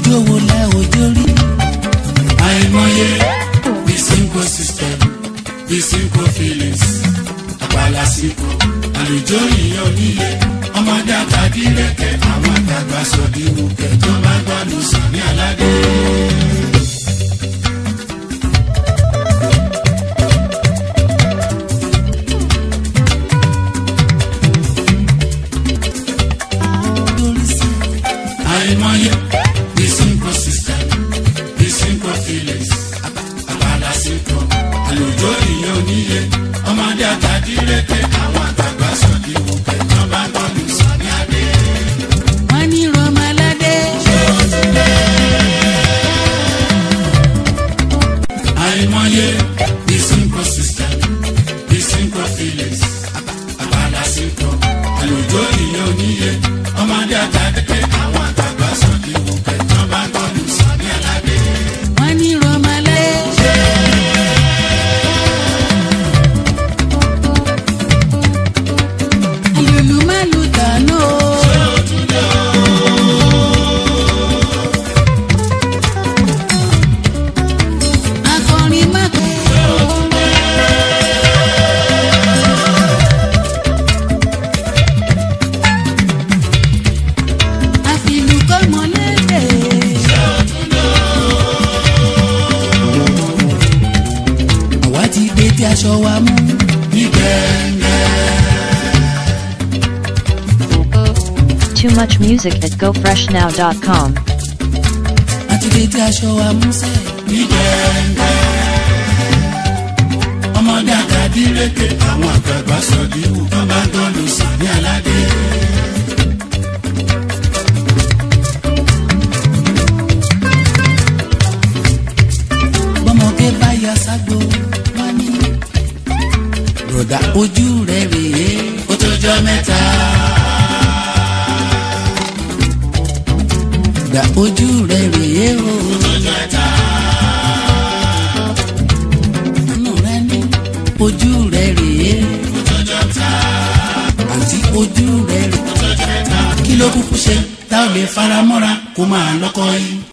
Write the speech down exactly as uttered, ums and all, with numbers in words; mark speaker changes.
Speaker 1: ijó wo lẹ òjò rí. àìmọye the simple system the simple feelings àpàlàsìkò àlùjọ ìyẹn oníye ọmọdé àtàdí rẹ̀kẹ̀ àwọn àgbàgbà sọ̀dí wùkẹ́ tó bá gbọ́dọ̀ sàn ní aládé. àìmọye the simple system the simple feelings àpàlàsìkò àlùjọ ìyẹn oníye ọmọdé àtàdí rẹ̀kẹ̀ àwọn àgbàgbà sọ̀dí wùkẹ́ tó bá gbọ́dọ̀ sàn ní aládé. wọ́n ní rọmọládé. àìmọye the simple system the simple feelings àpàlàsìkò àlùjọ ìyẹn oníye ọmọdé àtàdé àwọn àgbàgbà sọ̀dí wùkẹ́ tó bá gbọ́dọ̀ sàn ní aládé. wọ́n ní rọmọládé. àlùlù má lù dànù o. akọrin má kọ. àfìlù kọ́ mọ́lẹ́dẹ̀. àwa ti dé tí aṣọ wa mú. ní gẹ́gẹ́.
Speaker 2: Too much music at go fresh now dot com.
Speaker 1: àti dé tí aṣọ wa mú sẹ́. ní gẹ́gẹ́. ọmọdé àtàdí rẹ̀kẹ̀ àwọn àgbàgbà sọ̀dí wù tó bá gbọ́dọ̀ sàn ní aládé. bọ́mọge bá yọ ságbó wọ́n ní. rọ̀dà ojú rẹ̀ rèé ó tó jọ mẹ́ta. rọ̀dà ojú rẹ̀ rèé ó tó jọ mẹ́ta. inú rẹ̀ ní ojú rẹ̀ rèé ó tó jọ mẹ́ta. àǹtí ojú rẹ̀ rèé ó tó jọ mẹ́ta. kí ló kúkú ṣe tá ò lè fara mọ́ra kó máa lọ́kọ yìí.